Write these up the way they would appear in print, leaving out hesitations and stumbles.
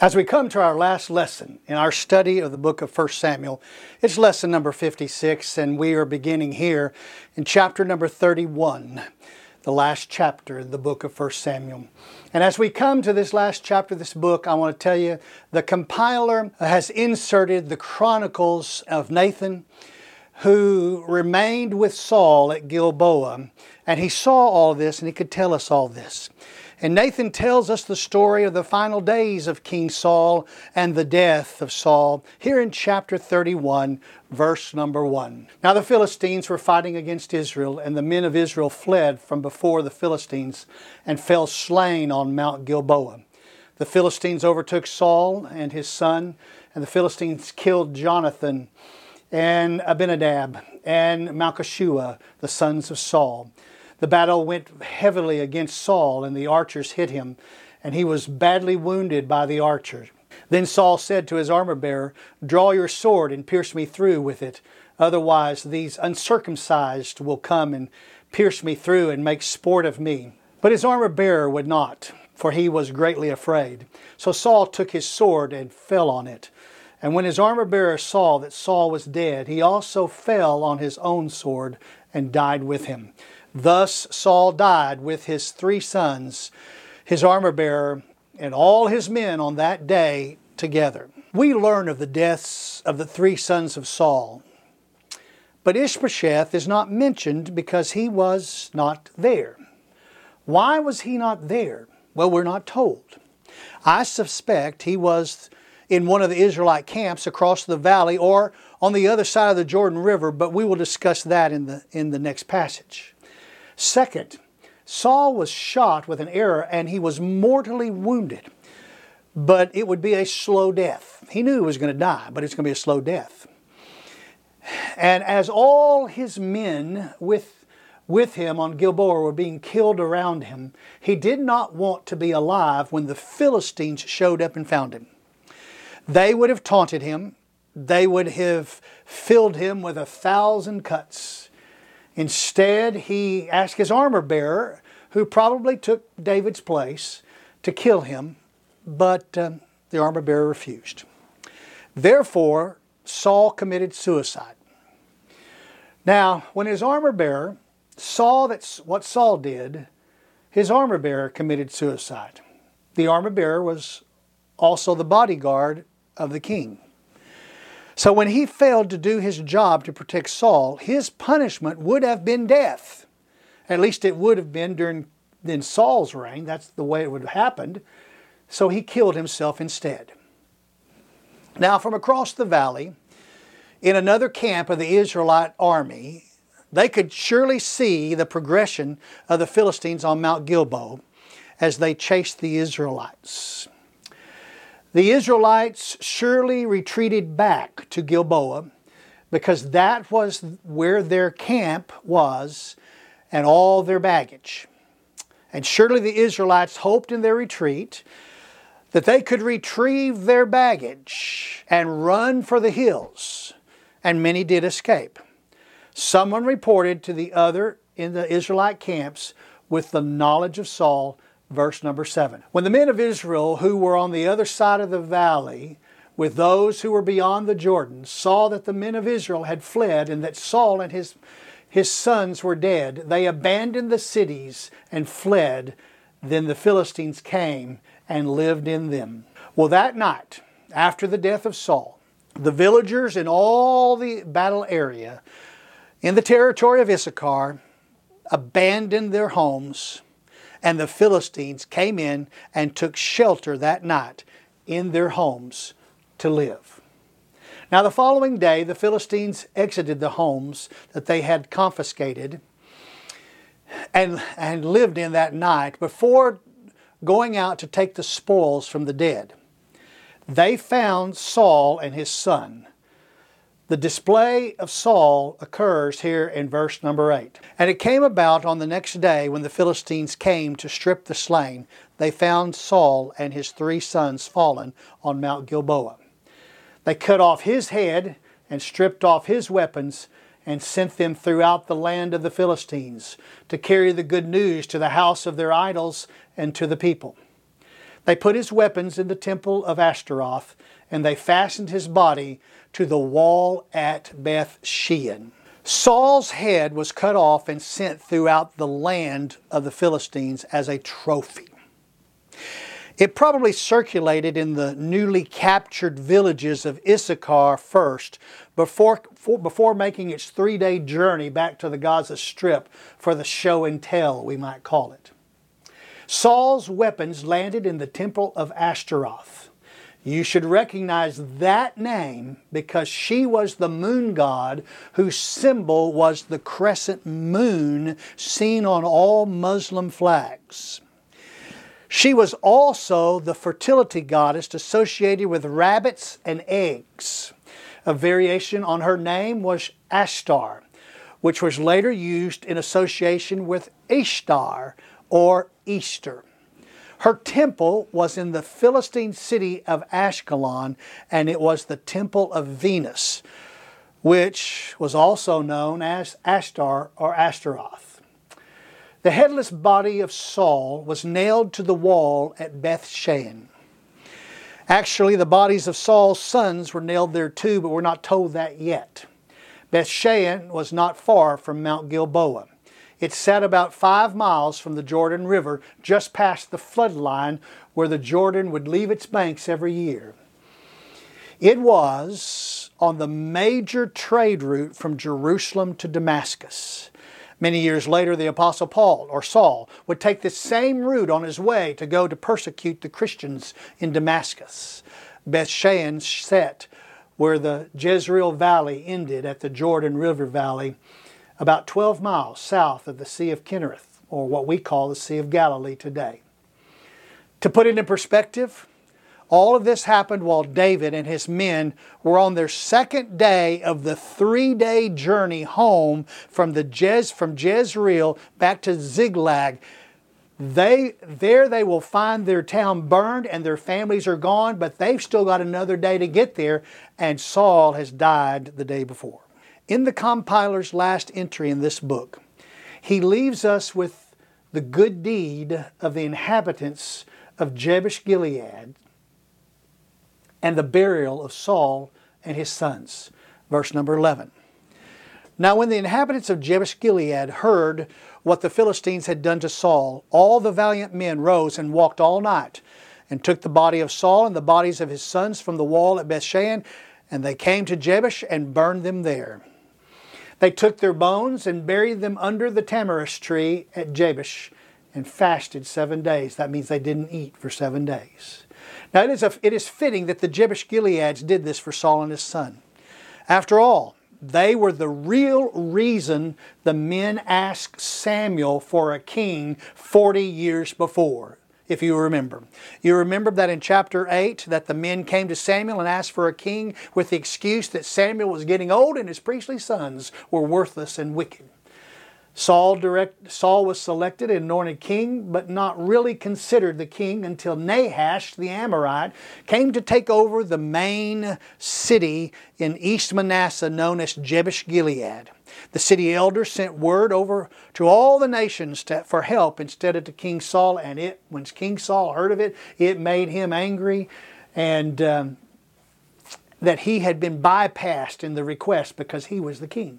As we come to our last lesson in our study of the book of 1 Samuel, it's lesson number 56, and we are beginning here in chapter number 31, the last chapter in the book of 1 Samuel. And as we come to this last chapter of this book, I want to tell you the compiler has inserted the chronicles of Nathan, who remained with Saul at Gilboa, and he saw all this and he could tell us all this. And Nathan tells us the story of the final days of King Saul and the death of Saul here in chapter 31, verse number 1. Now the Philistines were fighting against Israel, and the men of Israel fled from before the Philistines and fell slain on Mount Gilboa. The Philistines overtook Saul and his son, and the Philistines killed Jonathan and Abinadab and Malchishua, the sons of Saul. The battle went heavily against Saul, and the archers hit him, and he was badly wounded by the archers. Then Saul said to his armor-bearer, "Draw your sword and pierce me through with it. Otherwise these uncircumcised will come and pierce me through and make sport of me." But his armor-bearer would not, for he was greatly afraid. So Saul took his sword and fell on it. And when his armor-bearer saw that Saul was dead, he also fell on his own sword and died with him. Thus Saul died with his 3 sons, his armor-bearer, and all his men on that day together. We learn of the deaths of the 3 sons of Saul. But Ishbosheth is not mentioned because he was not there. Why was he not there? Well, we're not told. I suspect he was in one of the Israelite camps across the valley or on the other side of the Jordan River, but we will discuss that in the next passage. Second, Saul was shot with an arrow and he was mortally wounded, but it would be a slow death. He knew he was going to die, but it's going to be a slow death. And as all his men with him on Gilboa were being killed around him, he did not want to be alive when the Philistines showed up and found him. They would have taunted him. They would have filled him with 1,000 cuts. Instead, he asked his armor-bearer, who probably took David's place, to kill him, but the armor-bearer refused. Therefore, Saul committed suicide. Now, when his armor-bearer saw what Saul did, his armor-bearer committed suicide. The armor-bearer was also the bodyguard of the king. So when he failed to do his job to protect Saul, his punishment would have been death. At least it would have been in Saul's reign. That's the way it would have happened. So he killed himself instead. Now from across the valley, in another camp of the Israelite army, they could surely see the progression of the Philistines on Mount Gilboa as they chased the Israelites. The Israelites surely retreated back to Gilboa because that was where their camp was and all their baggage. And surely the Israelites hoped in their retreat that they could retrieve their baggage and run for the hills, and many did escape. Someone reported to the other in the Israelite camps with the knowledge of Saul. Verse number 7. When the men of Israel who were on the other side of the valley with those who were beyond the Jordan saw that the men of Israel had fled and that Saul and his sons were dead, they abandoned the cities and fled. Then the Philistines came and lived in them. Well, that night, after the death of Saul, the villagers in all the battle area in the territory of Issachar abandoned their homes, and the Philistines came in and took shelter that night in their homes to live. Now the following day, the Philistines exited the homes that they had confiscated and lived in that night before going out to take the spoils from the dead. They found Saul and his son. The display of Saul occurs here in verse number 8. And it came about on the next day when the Philistines came to strip the slain, they found Saul and his 3 sons fallen on Mount Gilboa. They cut off his head and stripped off his weapons and sent them throughout the land of the Philistines to carry the good news to the house of their idols and to the people. They put his weapons in the temple of Ashtaroth, and they fastened his body to the wall at Beth Shean. Saul's head was cut off and sent throughout the land of the Philistines as a trophy. It probably circulated in the newly captured villages of Issachar first, before making its 3-day journey back to the Gaza Strip for the show and tell, we might call it. Saul's weapons landed in the temple of Ashtaroth. You should recognize that name because she was the moon god whose symbol was the crescent moon seen on all Muslim flags. She was also the fertility goddess associated with rabbits and eggs. A variation on her name was Ashtar, which was later used in association with Ishtar or Easter. Her temple was in the Philistine city of Ashkelon, and it was the temple of Venus, which was also known as Ashtar or Ashtaroth. The headless body of Saul was nailed to the wall at Beth Shean. Actually, the bodies of Saul's sons were nailed there too, but we're not told that yet. Beth Shean was not far from Mount Gilboa. It sat about 5 miles from the Jordan River, just past the flood line where the Jordan would leave its banks every year. It was on the major trade route from Jerusalem to Damascus. Many years later, the Apostle Paul, or Saul, would take the same route on his way to go to persecute the Christians in Damascus. Beth Shean sat where the Jezreel Valley ended at the Jordan River Valley, about 12 miles south of the Sea of Kinnereth, or what we call the Sea of Galilee today. To put it in perspective, all of this happened while David and his men were on their second day of the 3-day journey home from Jezreel back to Ziklag. There they will find their town burned and their families are gone, but they've still got another day to get there, and Saul has died the day before. In the compiler's last entry in this book, he leaves us with the good deed of the inhabitants of Jabesh Gilead and the burial of Saul and his sons. Verse number 11. Now when the inhabitants of Jabesh Gilead heard what the Philistines had done to Saul, all the valiant men rose and walked all night, and took the body of Saul and the bodies of his sons from the wall at Bethshean, and they came to Jabesh and burned them there. They took their bones and buried them under the tamarisk tree at Jabesh and fasted 7 days. That means they didn't eat for 7 days. Now it is fitting that the Jabesh Gileads did this for Saul and his son. After all, they were the real reason the men asked Samuel for a king 40 years before, if you remember. You remember that in chapter 8 that the men came to Samuel and asked for a king with the excuse that Samuel was getting old and his priestly sons were worthless and wicked. Saul was selected and anointed king, but not really considered the king until Nahash the Amorite came to take over the main city in East Manasseh known as Jabesh Gilead. The city elders sent word over to all the nations for help instead of to King Saul, and when King Saul heard of it, it made him angry, and that he had been bypassed in the request because he was the king.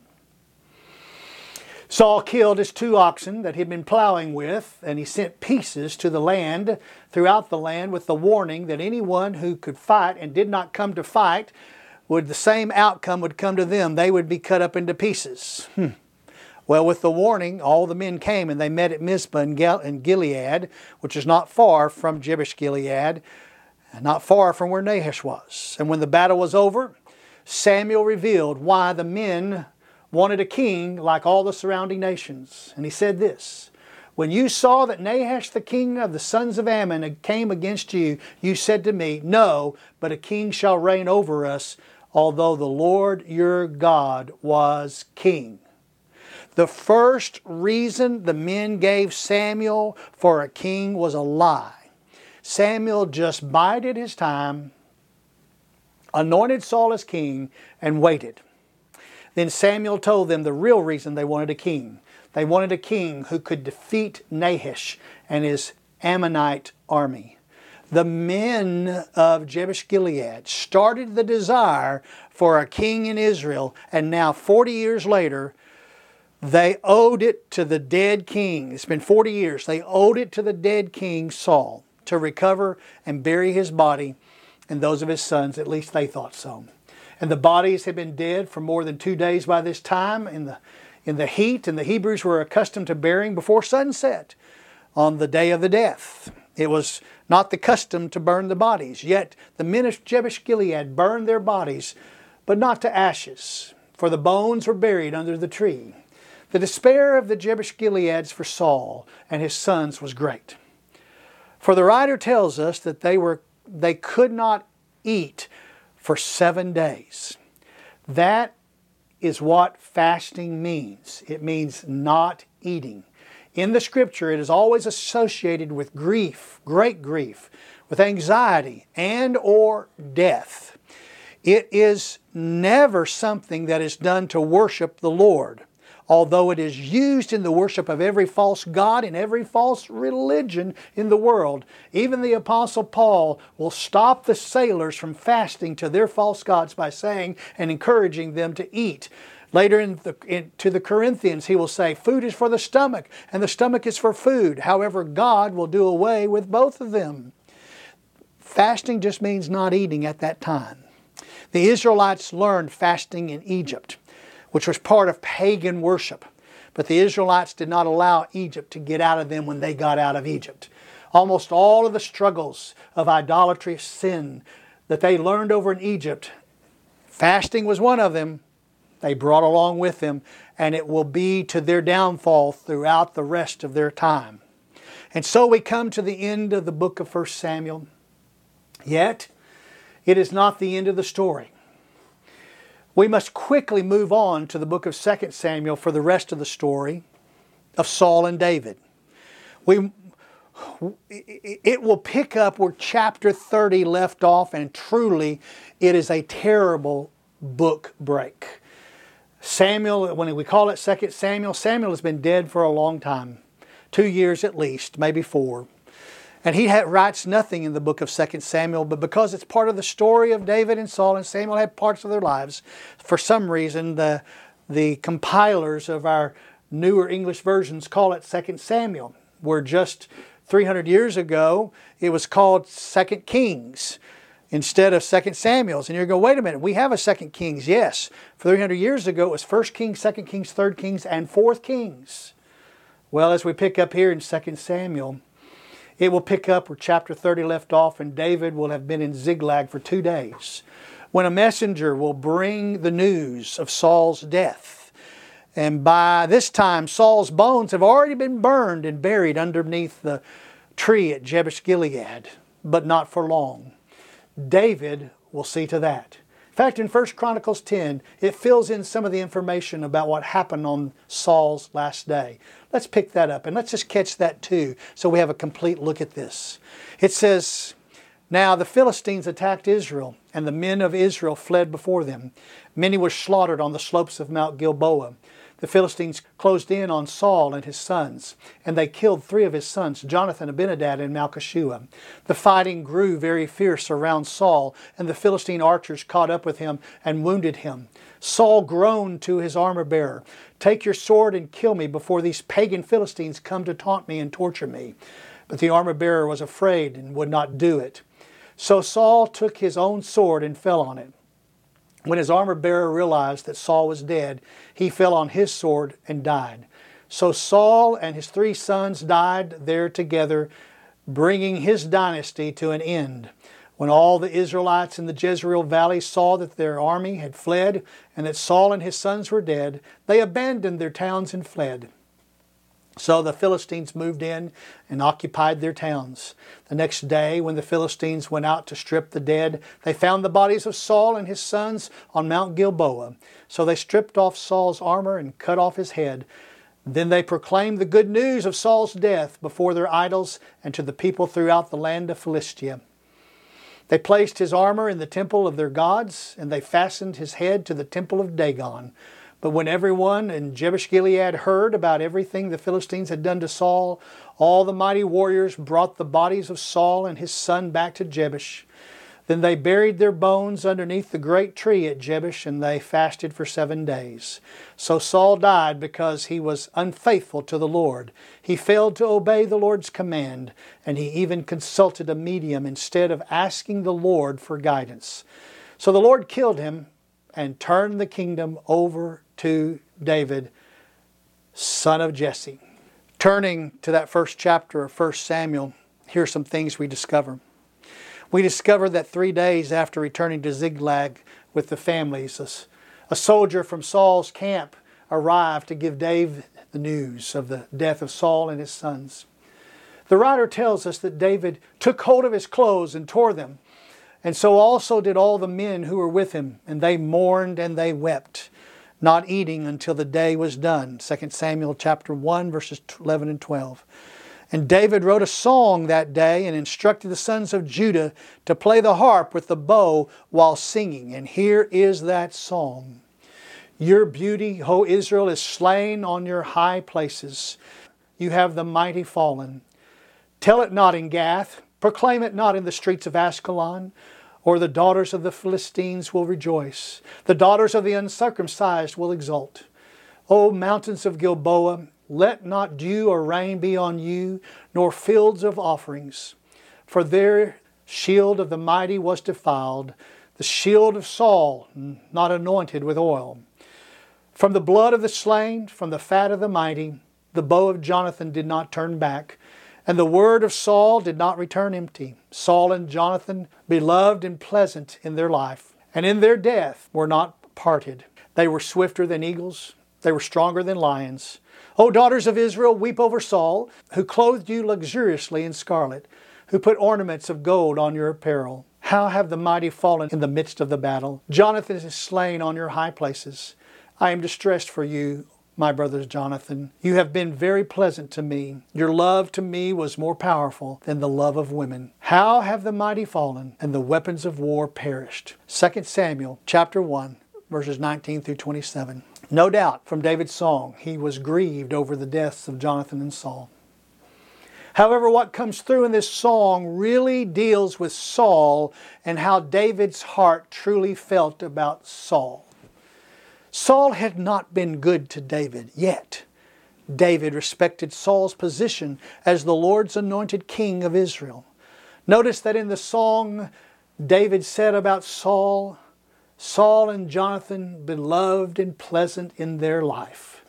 Saul killed his 2 oxen that he'd been plowing with, and he sent pieces to the land, throughout the land, with the warning that anyone who could fight and did not come to fight, the same outcome would come to them. They would be cut up into pieces. Well, with the warning, all the men came and they met at Mizpah in Gilead, which is not far from Jabesh Gilead, and not far from where Nahash was. And when the battle was over, Samuel revealed why the men wanted a king like all the surrounding nations. And he said this: when you saw that Nahash the king of the sons of Ammon came against you, you said to me, no, but a king shall reign over us, although the Lord your God was king. The first reason the men gave Samuel for a king was a lie. Samuel just bided his time, anointed Saul as king, and waited. Then Samuel told them the real reason they wanted a king. They wanted a king who could defeat Nahash and his Ammonite army. The men of Jabesh Gilead started the desire for a king in Israel, and now 40 years later, they owed it to the dead king. It's been 40 years. They owed it to the dead king Saul to recover and bury his body and those of his sons. At least they thought so. And the bodies had been dead for more than 2 days by this time in the heat, and the Hebrews were accustomed to burying before sunset on the day of the death. It was not the custom to burn the bodies. Yet the men of Jabesh Gilead burned their bodies, but not to ashes, for the bones were buried under the tree. The despair of the Jabesh Gileads for Saul and his sons was great. For the writer tells us that they could not eat for 7 days. That is what fasting means. It means not eating. In the Scripture, it is always associated with grief, great grief, with anxiety and or death. It is never something that is done to worship the Lord, although it is used in the worship of every false god and every false religion in the world. Even the Apostle Paul will stop the sailors from fasting to their false gods by saying and encouraging them to eat. Later to the Corinthians, he will say, food is for the stomach, and the stomach is for food. However, God will do away with both of them. Fasting just means not eating at that time. The Israelites learned fasting in Egypt, which was part of pagan worship. But the Israelites did not allow Egypt to get out of them when they got out of Egypt. Almost all of the struggles of idolatry, sin that they learned over in Egypt, fasting was one of them. They brought along with them, and it will be to their downfall throughout the rest of their time. And so we come to the end of the book of 1 Samuel. Yet, it is not the end of the story. We must quickly move on to the book of 2 Samuel for the rest of the story of Saul and David. It will pick up where chapter 30 left off, and truly it is a terrible book break. Samuel, when we call it 2 Samuel, Samuel has been dead for a long time. 2 years at least, maybe 4. And he writes nothing in the book of 2 Samuel, but because it's part of the story of David and Saul, and Samuel had parts of their lives, for some reason the compilers of our newer English versions call it 2 Samuel, where just 300 years ago it was called 2 Kings instead of 2 Samuel's. And you're going, wait a minute, we have a 2 Kings. Yes, for 300 years ago it was 1 Kings, 2 Kings, 3 Kings, and 4 Kings. Well, as we pick up here in 2 Samuel, it will pick up where chapter 30 left off, and David will have been in Ziklag for 2 days, when a messenger will bring the news of Saul's death. And by this time, Saul's bones have already been burned and buried underneath the tree at Jabesh Gilead, but not for long. David will see to that. In fact, in 1 Chronicles 10, it fills in some of the information about what happened on Saul's last day. Let's pick that up and let's just catch that too, so we have a complete look at this. It says, now the Philistines attacked Israel, and the men of Israel fled before them. Many were slaughtered on the slopes of Mount Gilboa. The Philistines closed in on Saul and his sons, and they killed 3 of his sons, Jonathan, Abinadab, and Malchishua. The fighting grew very fierce around Saul, and the Philistine archers caught up with him and wounded him. Saul groaned to his armor-bearer, take your sword and kill me before these pagan Philistines come to taunt me and torture me. But the armor-bearer was afraid and would not do it. So Saul took his own sword and fell on it. When his armor-bearer realized that Saul was dead, he fell on his sword and died. So Saul and his 3 sons died there together, bringing his dynasty to an end. When all the Israelites in the Jezreel Valley saw that their army had fled and that Saul and his sons were dead, they abandoned their towns and fled. So the Philistines moved in and occupied their towns. The next day, when the Philistines went out to strip the dead, they found the bodies of Saul and his sons on Mount Gilboa. So they stripped off Saul's armor and cut off his head. Then they proclaimed the good news of Saul's death before their idols and to the people throughout the land of Philistia. They placed his armor in the temple of their gods, and they fastened his head to the temple of Dagon. But when everyone in Jabesh-Gilead heard about everything the Philistines had done to Saul, all the mighty warriors brought the bodies of Saul and his son back to Jabesh. Then they buried their bones underneath the great tree at Jabesh, and they fasted for 7 days. So Saul died because he was unfaithful to the Lord. He failed to obey the Lord's command, and he even consulted a medium instead of asking the Lord for guidance. So the Lord killed him and turned the kingdom over to David, son of Jesse. Turning to that first chapter of 1 Samuel, here are some things we discover. We discover that 3 days after returning to Ziklag with the families, a soldier from Saul's camp arrived to give David the news of the death of Saul and his sons. The writer tells us that David took hold of his clothes and tore them, and so also did all the men who were with him, and they mourned and they wept, not eating until the day was done. 2 Samuel chapter 1, verses 11 and 12. And David wrote a song that day and instructed the sons of Judah to play the harp with the bow while singing. And here is that song. Your beauty, O Israel, is slain on your high places. You have the mighty fallen. Tell it not in Gath. Proclaim it not in the streets of Askelon. Or the daughters of the Philistines will rejoice. The daughters of the uncircumcised will exult. O mountains of Gilboa, let not dew or rain be on you, nor fields of offerings. For their shield of the mighty was defiled, the shield of Saul not anointed with oil. From the blood of the slain, from the fat of the mighty, the bow of Jonathan did not turn back, and the word of Saul did not return empty. Saul and Jonathan, beloved and pleasant in their life, and in their death were not parted. They were swifter than eagles, they were stronger than lions. O daughters of Israel, weep over Saul, who clothed you luxuriously in scarlet, who put ornaments of gold on your apparel. How have the mighty fallen in the midst of the battle? Jonathan is slain on your high places. I am distressed for you, my brother Jonathan. You have been very pleasant to me. Your love to me was more powerful than the love of women. How have the mighty fallen and the weapons of war perished? 2 Samuel chapter 1, verses 19 through 27. No doubt from David's song, he was grieved over the deaths of Jonathan and Saul. However, what comes through in this song really deals with Saul and how David's heart truly felt about Saul. Saul had not been good to David, yet David respected Saul's position as the Lord's anointed king of Israel. Notice that in the song, David said about Saul, Saul and Jonathan, beloved and pleasant in their life.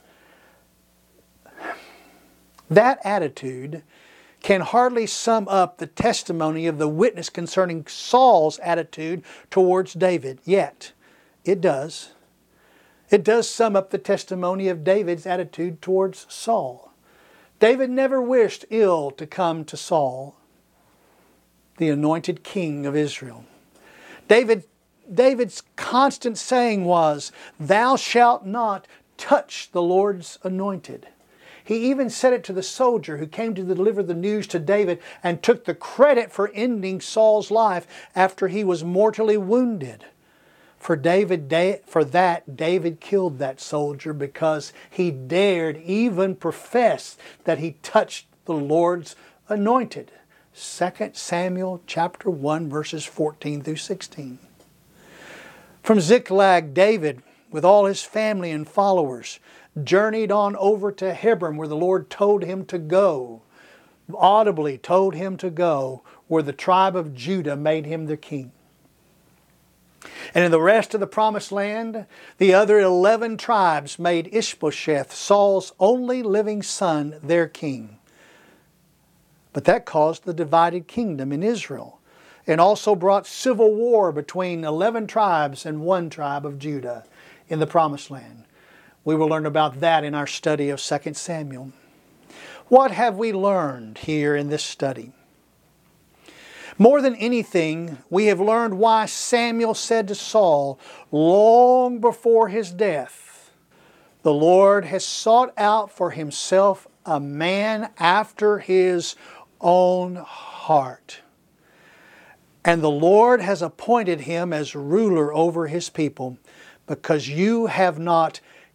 That attitude can hardly sum up the testimony of the witness concerning Saul's attitude towards David, yet it does. It does sum up the testimony of David's attitude towards Saul. David never wished ill to come to Saul, the anointed king of Israel. David's constant saying was, "Thou shalt not touch the Lord's anointed." He even said it to the soldier who came to deliver the news to David and took the credit for ending Saul's life after he was mortally wounded. For that, David killed that soldier because he dared even profess that he touched the Lord's anointed. 2 Samuel chapter 1, verses 14 through 16. From Ziklag, David, with all his family and followers, journeyed on over to Hebron, where the Lord told him to go, audibly told him to go, where the tribe of Judah made him the king. And in the rest of the promised land, the other 11 tribes made Ishbosheth, Saul's only living son, their king. But that caused the divided kingdom in Israel, and also brought civil war between 11 tribes and one tribe of Judah in the Promised Land. We will learn about that in our study of 2 Samuel. What have we learned here in this study? More than anything, we have learned why Samuel said to Saul long before his death, "The Lord has sought out for himself a man after his own heart. And the Lord has appointed him as ruler over his people, because you have not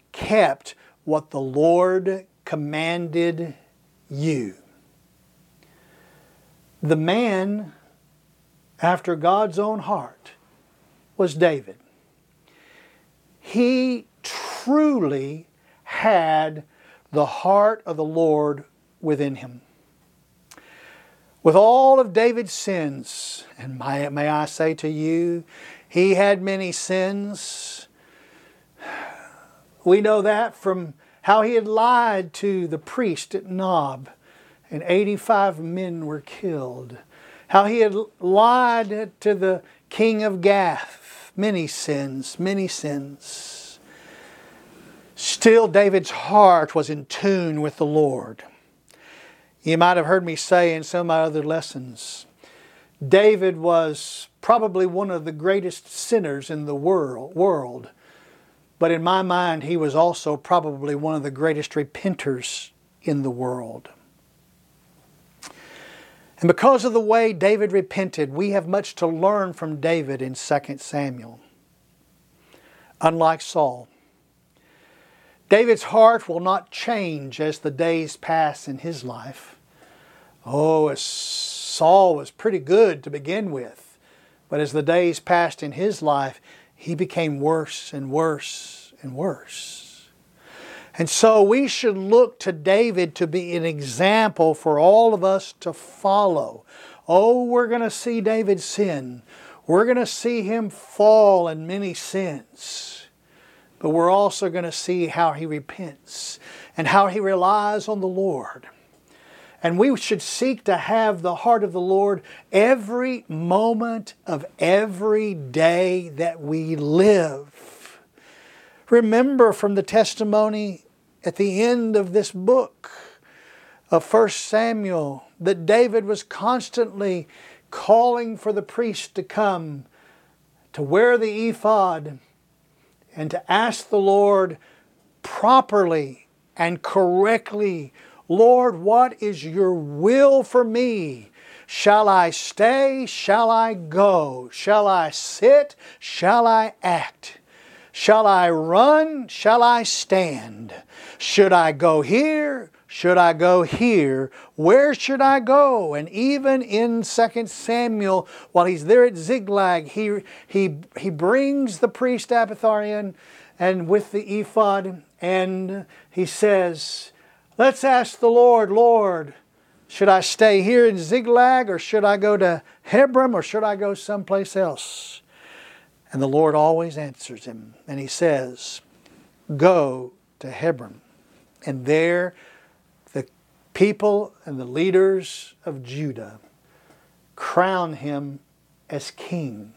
kept what the Lord commanded you. The man after God's own heart was David. He truly had the heart of the Lord within him. With all of David's sins, and may I say to you, he had many sins. We know that from how he had lied to the priest at Nob, and 85 men were killed. How he had lied to the king of Gath. Many sins, many sins. Still, David's heart was in tune with the Lord. You might have heard me say in some of my other lessons, David was probably one of the greatest sinners in the world. But in my mind, he was also probably one of the greatest repenters in the world. And because of the way David repented, we have much to learn from David in 2 Samuel. Unlike Saul, David's heart will not change as the days pass in his life. Oh, Saul was pretty good to begin with, but as the days passed in his life, he became worse and worse and worse. And so we should look to David to be an example for all of us to follow. Oh, we're going to see David sin. We're going to see him fall in many sins. But we're also going to see how he repents and how he relies on the Lord. And we should seek to have the heart of the Lord every moment of every day that we live. Remember from the testimony at the end of this book of 1 Samuel that David was constantly calling for the priest to come to wear the ephod and to ask the Lord properly and correctly, Lord, what is your will for me? Shall I stay? Shall I go? Shall I sit? Shall I act? Shall I run? Shall I stand? Should I go here? Should I go here? Where should I go? And even in 2 Samuel, while he's there at Ziklag, he brings the priest Abiathar in and with the ephod, and he says, let's ask the Lord, Lord, should I stay here in Ziklag, or should I go to Hebron, or should I go someplace else? And the Lord always answers him, and he says, go to Hebron. And there the people and the leaders of Judah crown him as king.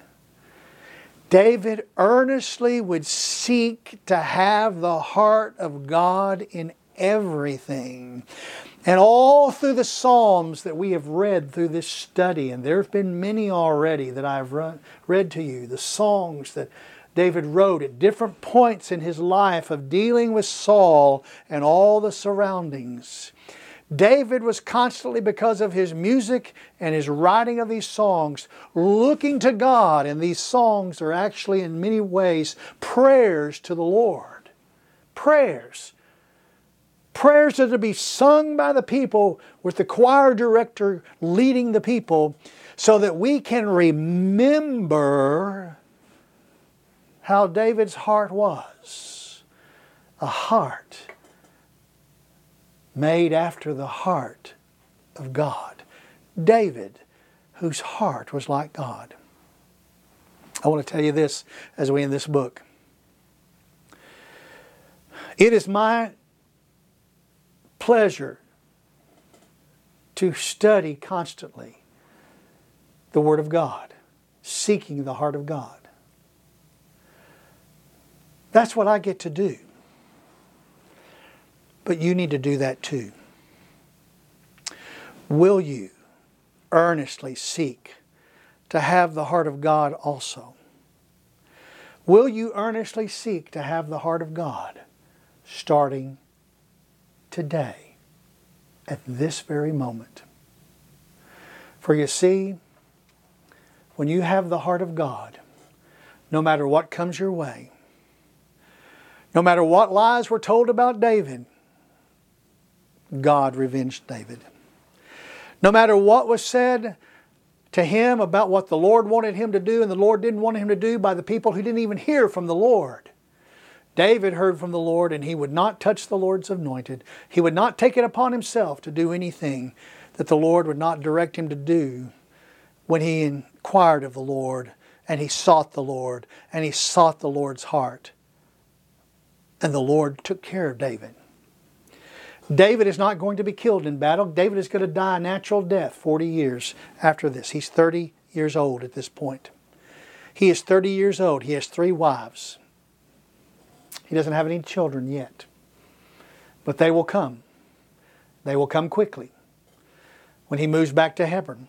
David earnestly would seek to have the heart of God in everything. And all through the Psalms that we have read through this study, and there have been many already that I've read to you, the songs that David wrote at different points in his life of dealing with Saul and all the surroundings. David was constantly, because of his music and his writing of these songs, looking to God. And these songs are actually in many ways prayers to the Lord. Prayers. Prayers that are to be sung by the people with the choir director leading the people so that we can remember how David's heart was. A heart made after the heart of God. David, whose heart was like God. I want to tell you this as we end this book. It is my pleasure to study constantly the Word of God, seeking the heart of God. That's what I get to do. But you need to do that too. Will you earnestly seek to have the heart of God also? Will you earnestly seek to have the heart of God starting today, at this very moment? For you see, when you have the heart of God, no matter what comes your way, No matter what lies were told about David, God revenged David. No matter what was said to him about what the Lord wanted him to do and the Lord didn't want him to do by the people who didn't even hear from the Lord, David heard from the Lord, and he would not touch the Lord's anointed. He would not take it upon himself to do anything that the Lord would not direct him to do when he inquired of the Lord, and he sought the Lord, and he sought the Lord's heart. And the Lord took care of David. David is not going to be killed in battle. David is going to die a natural death 40 years after this. He's 30 years old at this point. He is 30 years old. He has 3 wives. He doesn't have any children yet. But they will come. They will come quickly when he moves back to Hebron.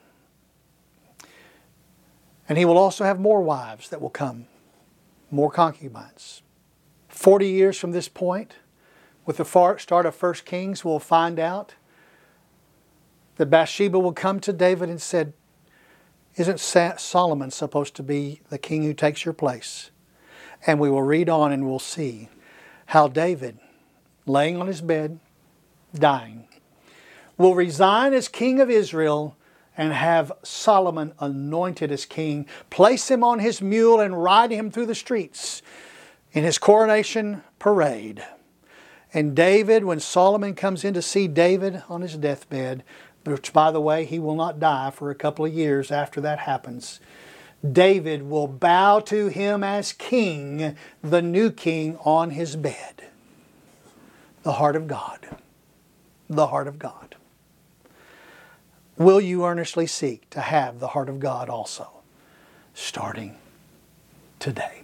And he will also have more wives that will come, more concubines. 40 years from this point, with the start of 1 Kings, we'll find out that Bathsheba will come to David and said, "Isn't Solomon supposed to be the king who takes your place?" And we will read on and we'll see how David, laying on his bed, dying, will resign as king of Israel and have Solomon anointed as king, place him on his mule and ride him through the streets in his coronation parade. And David, when Solomon comes in to see David on his deathbed, which by the way, he will not die for a couple of years after that happens, David will bow to him as king, the new king on his bed. The heart of God. The heart of God. Will you earnestly seek to have the heart of God also, starting today?